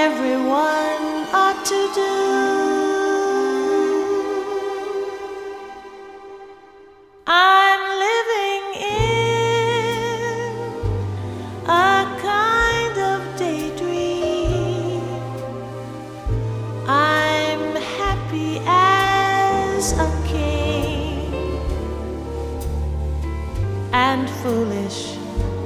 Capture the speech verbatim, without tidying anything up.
everyone ought to do. I'm living in a kind of daydream. I'm happy as a king and foolish